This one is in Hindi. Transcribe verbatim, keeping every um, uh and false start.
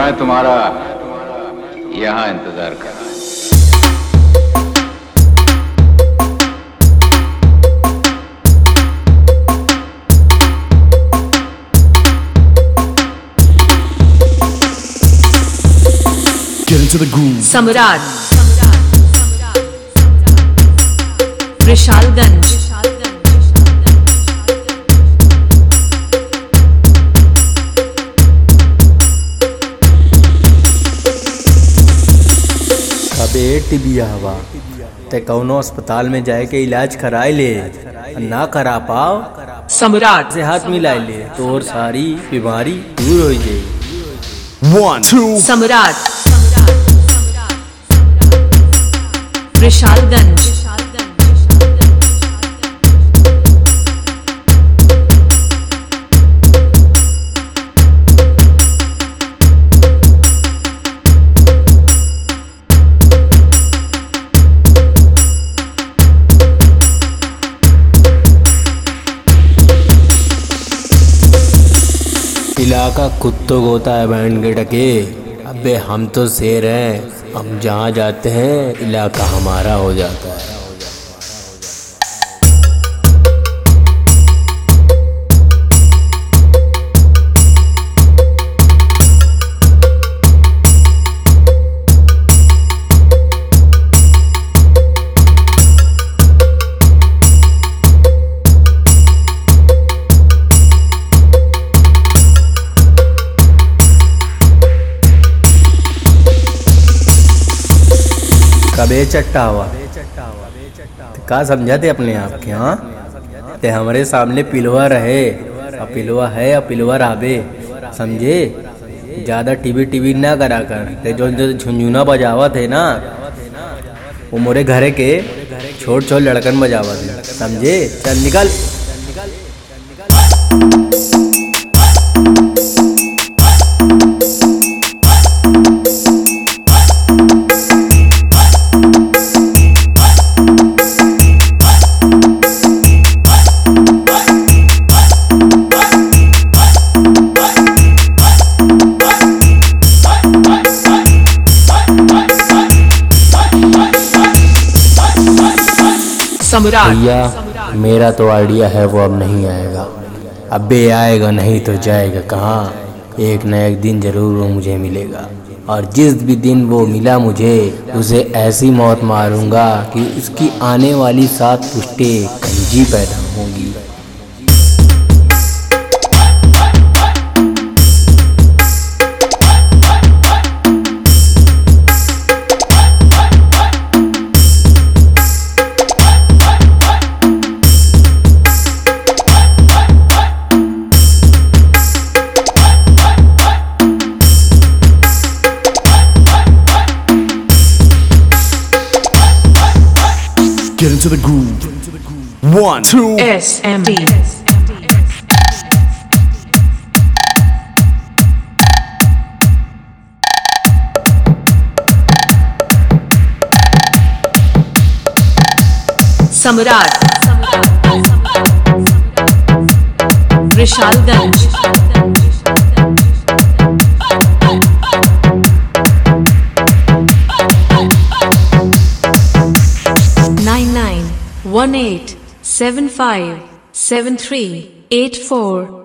मैं तुम्हारा यहाँ इंतजार कर रहा हूं। Get into the groove. सम्राट विशालगंज अबे टिबिया हवा ते कौनो अस्पताल में जाए के इलाज कराए ले, ना करा पाओ सम्राट से हाथ मिलाए ले तो और सारी बीमारी दूर हो जाए। One, two. सम्राट विशालगंज इलाका कुत्तों को होता है बैंड के टके। अबे हम तो शेर हैं, हम जहाँ जाते हैं इलाका हमारा हो जाता है। कबे चट्टा हुआ का समझा थे अपने आप के। हाँ ते हमारे सामने पिलवा रहे, अब पिलवा है अब पिलवा राबे, समझे। ज्यादा टीवी टीवी ना करा कर। ते जो जो झुंझुना बजावा थे ना वो मोरे घरे के छोट छोट लड़कन बजावा थे, समझे। चल निकल। भैया मेरा तो आइडिया है वो अब नहीं आएगा। अबे आएगा नहीं तो जाएगा कहाँ। एक न एक दिन जरूर वो मुझे मिलेगा और जिस भी दिन वो मिला मुझे उसे ऐसी मौत मारूंगा कि उसकी आने वाली सात पुश्तें कंजी पैदा होंगी। Get into the groove. One, two. S M D सम्राट विशालगंज nine nine one eight seven five seven three eight four